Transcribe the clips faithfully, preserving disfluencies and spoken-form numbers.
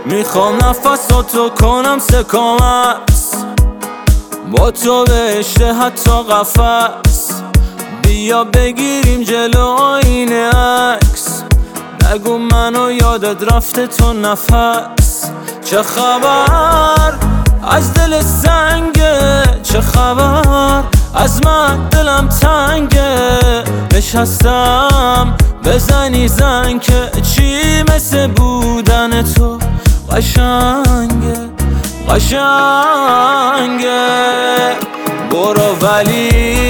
میخوام نفساتو کنم سکامس، با تو بهشته حتی قفس. بیا بگیریم جلو آینه عکس، نگو منو یادت رفته تو نفس. چه خبر از دل سنگه، چه خبر از من دلم تنگه. نشستم بزنی زنگ که چی مثل بودن تو قشنگه قشنگه. برو ولی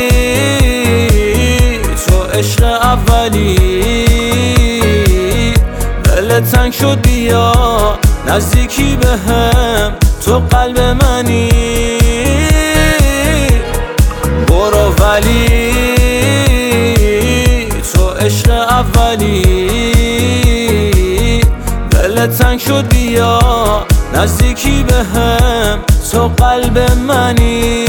تو عشق اولی، دل تنگ شد بیا نزدیکی بهم، تو قلب منی. برو ولی تو عشق اولی، دل تنگ شد بیا نزدیکی بهم، تو قلب منی.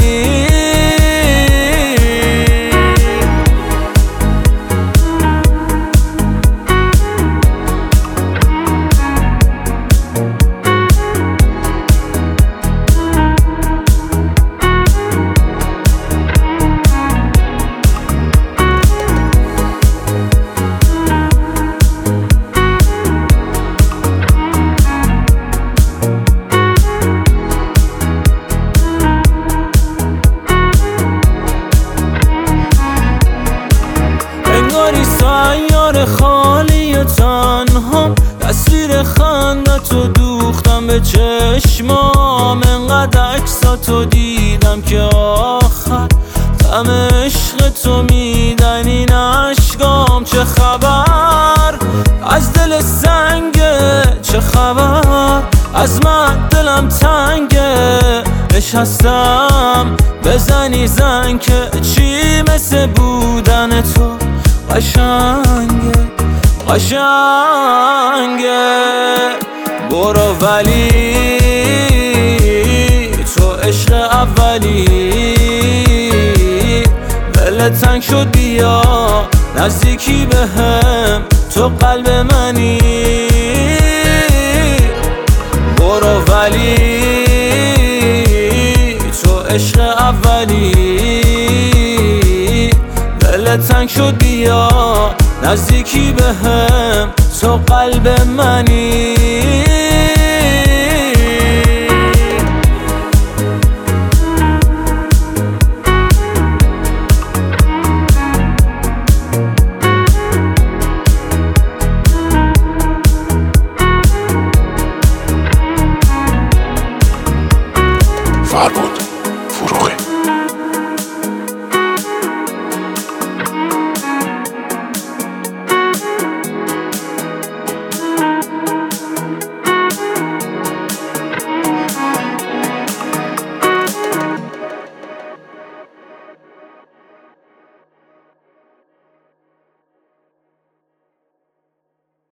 سیار خالی و تنها، تصویر خندتو دوختم به چشمام. انقدر عکساتو دیدم که آخر تم عشق تو میدن این عشقام. چه خبر از دل سنگه، چه خبر از من دلم تنگه. نشستم بزنی زنگ که چی مثل بودن تو قشنگه قشنگه. برو ولی تو عشق اولی، دل تنگ شد بیا نزدیکی بهم، تو قلب منی. برو ولی تو عشق اولی، دل تنگ شد بیا نزدیکی بهم، تو قلب منی.